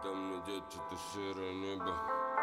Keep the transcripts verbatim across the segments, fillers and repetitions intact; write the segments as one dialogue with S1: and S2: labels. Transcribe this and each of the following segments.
S1: Куда мне деть это серое небо?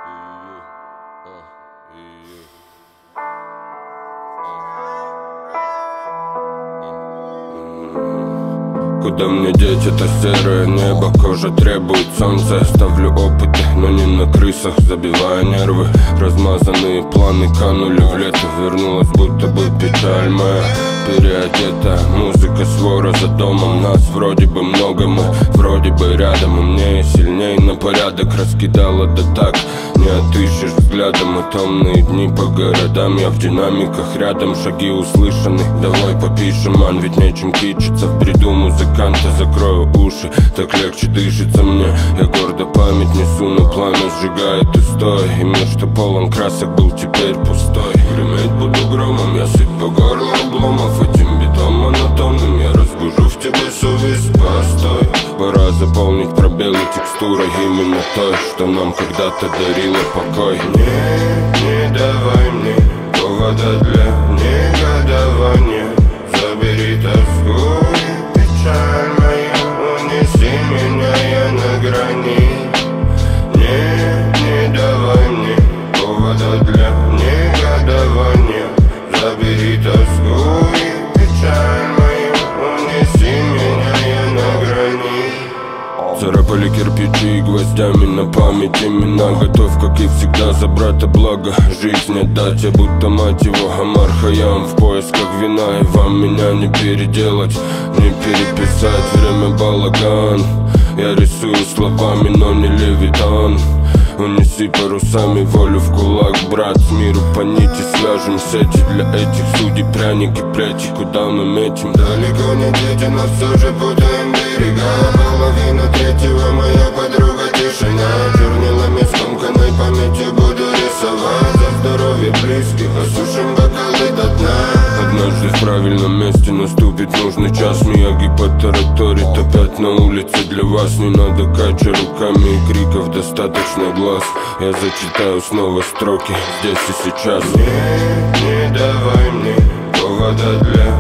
S1: Куда мне деть это серое небо? Кожа требует солнца. Ставлю опыты, но не на крысах, забивая нервы. Размазанные планы канули в лето. Вернулась будто бы печаль моя переодета. Музыка свора за домом. Нас вроде бы много, мы вроде бы рядом. Умнее, сильней на порядок раскидала, да так не отыщешь взглядом. И томные дни по городам, я в динамиках рядом. Шаги услышаны, давай попишем, ман. Ведь нечем кичиться в бреду музыканта. Закрою уши, так легче дышится мне. Я гордо память несу, но пламя сжигает и стой. И мир, что полон красок, был теперь пустой. Греметь буду громом, я сыт по горлу обломов. Этим битом монотонным я разбужу в тебе совесть. Постой, пора заполнить пробелы текстурой именно той, что нам когда-то дарила покой. Не, не давай мне повода для негодования. Забери тоску и печаль мою, унеси меня, я на грани. Не, не давай мне повода для негодования. Забери тоску и печаль мою, унеси меня, я на грани. Царапали кирпичи и гвоздями на память имена. Готов, как и всегда, за брата благо жизнь отдать. Я будто мать его Омар Хайям в поисках вина. И вам меня не переделать, не переписать. Время балаган, я рисую словами, но не левитан. Унеси парусами волю в кулак, брат. С миру по нити свяжем сети. Для этих судей пряники, плети. Куда мы метим? Далеко не дети, но все же путаем берега. Половина третьего, моя подруга тишина. Чернилами скомканной памятью буду рисовать. За здоровье близких осушим бокалы до дна. Однажды в правильном месте наступит нужный час. Мияги потараторит опять на улице. Для вас не надо кача руками и криков, достаточно глаз. Я зачитаю снова строки здесь и сейчас. Не, не давай мне повода для